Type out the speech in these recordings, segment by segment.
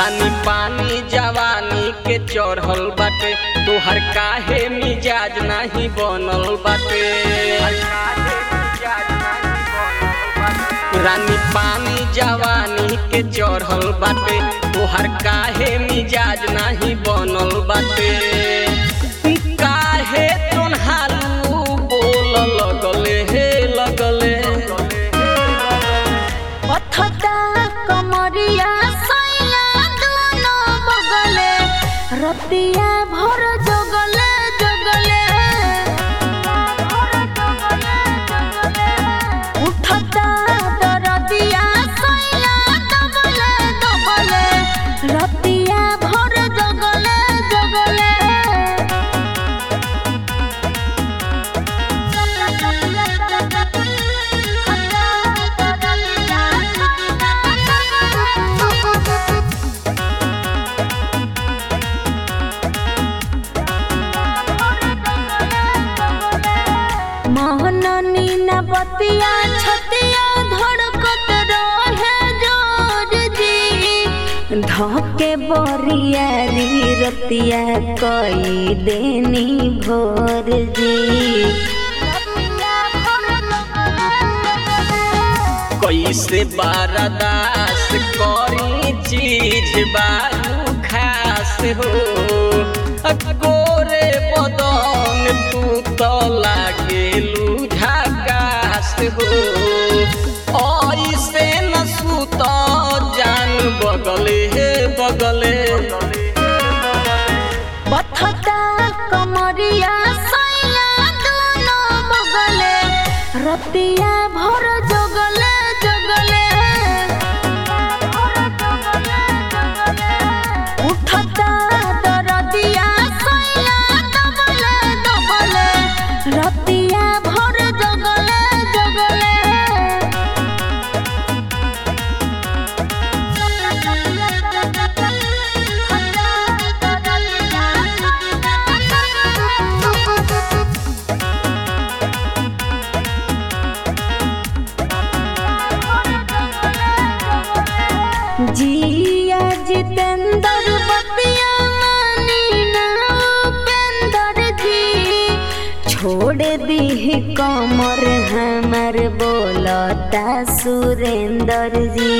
रानी पानी जवानी के चढ़ल बाटे तोहर काहे मिजाज नहीं बनल बाटे। रानी पानी जवानी के चढ़ल बाटे तोहर काहे मिजाज नहीं बनल बाटे। काहे तोन्हालू बोल लगले हे लगले पथता कमरिया सैया दोनों बगले रतिया भर जगले जगले उठता दरदिया सैया दबले दबले रतिया भर जगले जगले। मोहननी न बतिया छतिया धड़कत रहे जोर जी धोके बोरियारी रतिया कई देनी भोर जी। कैसे बारदास करी चीज बारू खास हो गोरे बदन तू तो लागेलू झकास हो। ऐसे न सुत जान बगले हे बगले पथता कमरिया सैया दोनों बगले रतिया भर जगले जगले उठता दरदिया सैया दबले दबले रतिया भर जगले जगले। जिया जितेंद्र बतिया मानी ना उपेंद्र जी छोड़ दी कमर हमर बोलता सुरेंद्र जी।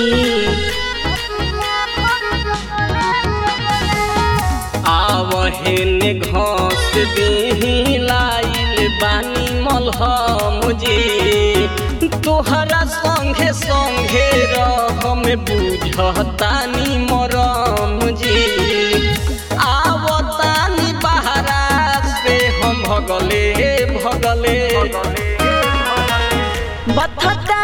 आवहेन घास दी लाइल बानी मलहम जी तोहरा संगे संगे रहम बुझतानी मरम जी। आवतानी बहरा से हम भगले भगले बथता